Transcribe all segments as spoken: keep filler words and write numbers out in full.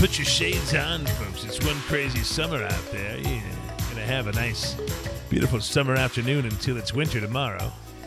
Put your shades on, folks. It's one crazy summer out there. You're going to have a nice, beautiful summer afternoon until it's winter tomorrow.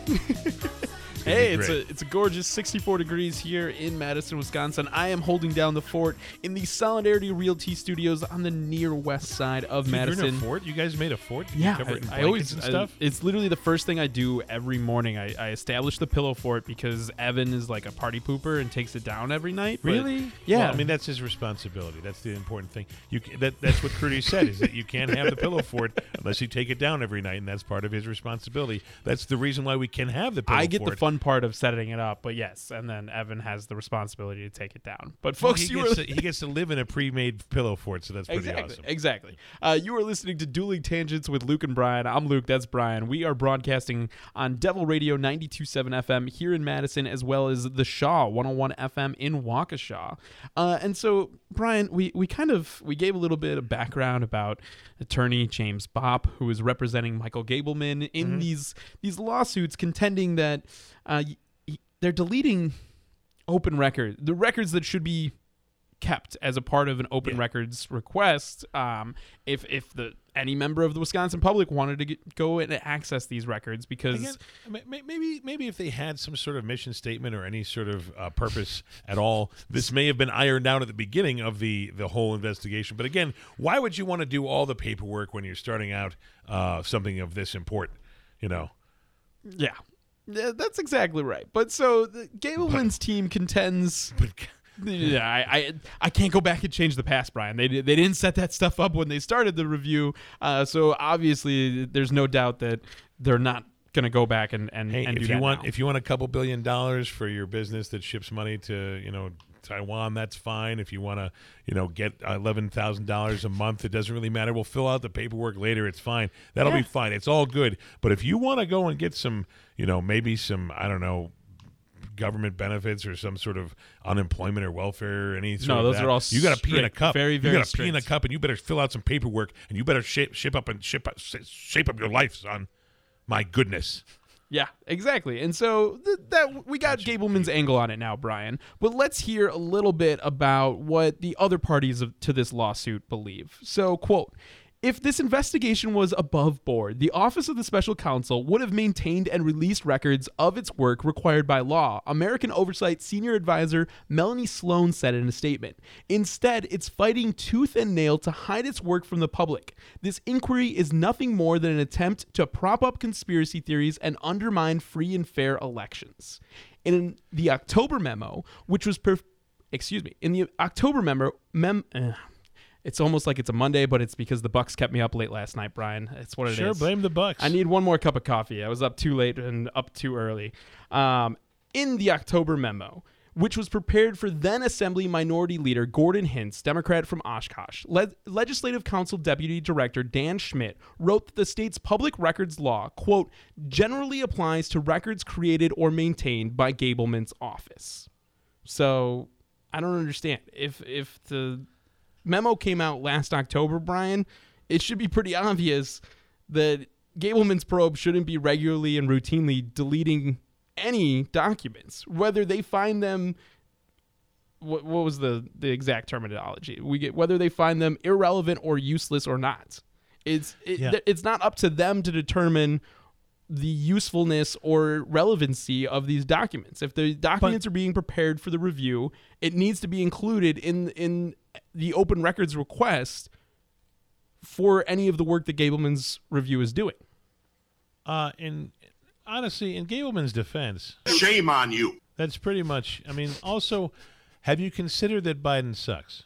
Hey, it's a it's a gorgeous sixty-four degrees here in Madison, Wisconsin. I am holding down the fort in the Solidarity Realty Studios on the near west side of Dude, Madison. You're in a fort? You guys made a fort? Did Yeah, you cover it in I, I always and stuff. I, it's literally the first thing I do every morning. I, I establish the pillow fort because Evan is like a party pooper and takes it down every night. But Really? yeah. Well, I mean, that's his responsibility. That's the important thing. You ca- that That's what Crudy said, is that you can't have the pillow fort unless you take it down every night, and that's part of his responsibility. That's the reason why we can have the pillow I get fort. the fun part of setting it up, but yes, and then Evan has the responsibility to take it down. But Well, folks, he, you gets were to, he gets to live in a pre-made pillow fort, so that's pretty exactly, awesome. Exactly. Uh, you are listening to Dueling Tangents with Luke and Brian. I'm Luke. That's Brian. We are broadcasting on Devil Radio ninety-two point seven F M here in Madison, as well as the Shaw one oh one F M in Waukesha. Uh, and so, Brian, we, we kind of we gave a little bit of background about attorney James Bopp, who is representing Michael Gableman in Mm-hmm. these these lawsuits, contending that uh, y- they're deleting open record, the records that should be kept as a part of an open Yeah. records request. Um, if if the any member of the Wisconsin public wanted to get, go and access these records, because Again, ma- ma- maybe maybe if they had some sort of mission statement or any sort of uh, purpose at all, this may have been ironed out at the beginning of the, the whole investigation. But again, why would you want to do all the paperwork when you're starting out uh, something of this important? You know, yeah, yeah, that's exactly right. But so the Gableman's team contends. but Yeah, I, I I can't go back and change the past, Brian. They they didn't set that stuff up when they started the review, uh, so obviously there's no doubt that they're not gonna go back and and, hey, and if do you that want now. if you want a couple billion dollars for your business that ships money to you know Taiwan, that's fine. If you want to you know get eleven thousand dollars a month, it doesn't really matter. We'll fill out the paperwork later. It's fine. That'll Yeah. be fine. It's all good. But if you want to go and get some you know maybe some I don't know. government benefits or some sort of unemployment or welfare or any sort No, of those that. are all you got to pee in a strict, cup. very, very you got to pee in a strict. cup, and you better fill out some paperwork, and you better shape, shape up and shape up, shape up your life, son. My goodness. Yeah, exactly. And so th- that we got Gableman's angle on it now, Brian. But let's hear a little bit about what the other parties of, to this lawsuit believe. So, quote, if this investigation was above board, the Office of the Special Counsel would have maintained and released records of its work required by law, American Oversight Senior Advisor Melanie Sloan said in a statement. Instead, it's fighting tooth and nail to hide its work from the public. This inquiry is nothing more than an attempt to prop up conspiracy theories and undermine free and fair elections. In the October memo, which was per- excuse me, in the October memo, mem. Uh, It's almost like it's a Monday, but it's because the Bucks kept me up late last night, Brian. It's what it Sure, is. blame the Bucks. I need one more cup of coffee. I was up too late and up too early. Um, in the October memo, which was prepared for then Assembly Minority Leader Gordon Hintz, Democrat from Oshkosh, Le- Legislative Council Deputy Director Dan Schmidt wrote that the state's public records law, quote, generally applies to records created or maintained by Gableman's office. So I don't understand. If if the memo came out last October, Brian, it should be pretty obvious that Gableman's probe shouldn't be regularly and routinely deleting any documents, whether they find them. What, what was the, the exact terminology? We get whether they find them irrelevant or useless or not. It's it, Yeah. th- it's not up to them to determine the usefulness or relevancy of these documents. If the documents But- are being prepared for the review, it needs to be included in in the open records request for any of the work that Gableman's review is doing. Uh, and honestly, in Gableman's defense, Shame on you. that's pretty much. I mean, also, have you considered that Biden sucks?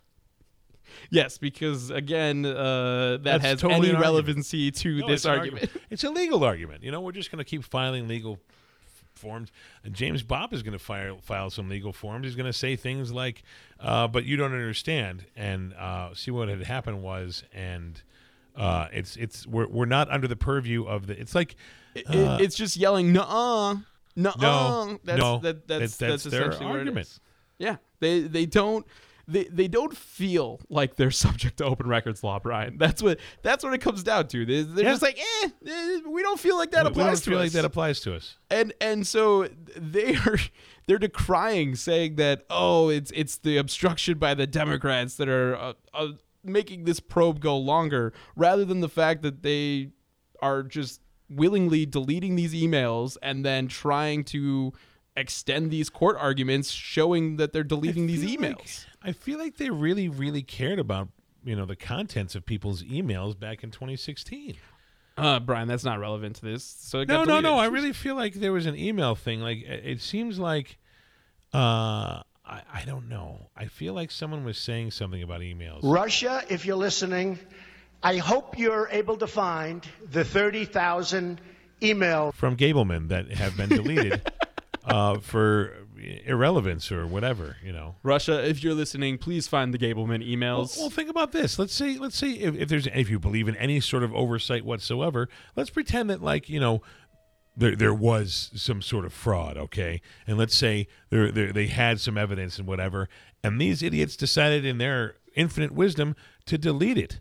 Yes, because again, uh, that That's has totally any an relevancy to No, this it's an argument. It's a legal argument. You know, we're just going to keep filing legal f- forms. And James Bopp is going to file file some legal forms. He's going to say things like, uh, "But you don't understand." And uh, see what had happened was, and uh, it's it's we're we're not under the purview of the. It's like It- uh, it's just yelling, "Nuh-uh, nuh-uh." No, that's, no, that, that's that's- that's that's their essentially what it argument. is. Yeah, they they don't. they they don't feel like they're subject to open records law, Brian. That's what that's what it comes down to. They're, they're Yeah. just like, eh, eh, we don't feel like that We- we applies don't to feel us. like that applies to us. and and so they are they're decrying, saying that, oh, it's it's the obstruction by the Democrats that are uh, uh, making this probe go longer, rather than the fact that they are just willingly deleting these emails and then trying to extend these court arguments, showing that they're deleting I these feel emails. like- I feel like they really, really cared about, you know, the contents of people's emails back in twenty sixteen. Uh, Brian, that's not relevant to this. So it No, got no, deleted. no. I really feel like there was an email thing. Like it it seems like, uh, I, I don't know. I feel like someone was saying something about emails. Russia, if you're listening, I hope you're able to find the thirty thousand email. From Gableman that have been deleted uh, for irrelevance or whatever, you know. Russia, if you're listening, please find the Gableman Well, emails. well, think about this. Let's say, let's say if, if there's, if you believe in any sort of oversight whatsoever, let's pretend that, like, you know, there there was some sort of fraud, okay? And let's say there, there they had some evidence and whatever, and these idiots decided in their infinite wisdom to delete it.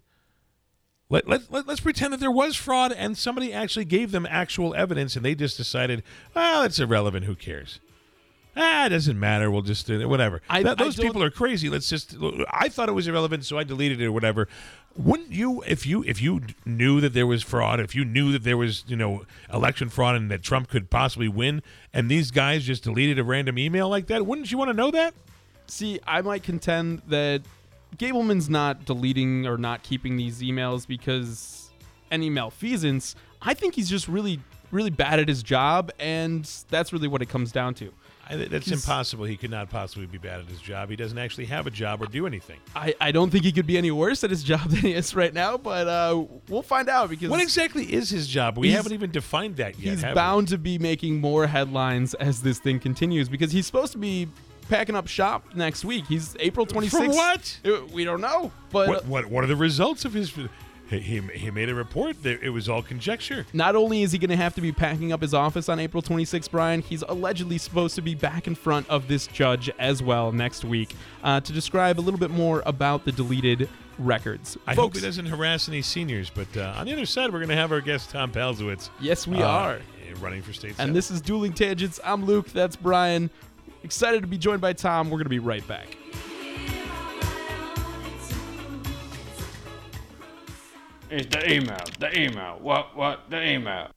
Let, let, let, let's pretend that there was fraud and somebody actually gave them actual evidence and they just decided, well, it's irrelevant. Who cares? Ah, it doesn't matter. We'll just do it. Whatever. I- That- I those don't- people are crazy. Let's just. I thought it was irrelevant, so I deleted it or whatever. Wouldn't you, if you if you knew that there was fraud, if you knew that there was, you know, election fraud and that Trump could possibly win, and these guys just deleted a random email like that, wouldn't you want to know that? See, I might contend that Gableman's not deleting or not keeping these emails because any malfeasance. I think he's just really, really bad at his job, and that's really what it comes down to. I, that's He's- impossible. He could not possibly be bad at his job. He doesn't actually have a job or do anything. I, I don't think he could be any worse at his job than he is right now, but uh, we'll find out because What exactly is his job? We He's- haven't even defined that yet. he's have we? bound to be making more headlines as this thing continues because he's supposed to be packing up shop next week. He's April twenty-sixth. For what? Uh, We don't know, but What, what what are the results of his? He, he, he made a report that it was all conjecture. not only is he going to have to be packing up his office on April twenty-sixth, Brian, he's allegedly supposed to be back in front of this judge as well next week uh, to describe a little bit more about the deleted records. I hope Folks, he doesn't harass any seniors. But uh, on the other side, we're going to have our guest Tom Palzowitz. Yes, we uh, are. running for state. And senate. this is Dueling Tangents. I'm Luke. That's Brian. Excited to be joined by Tom. We're going to be right back. It's the email, the email, what, what, the email.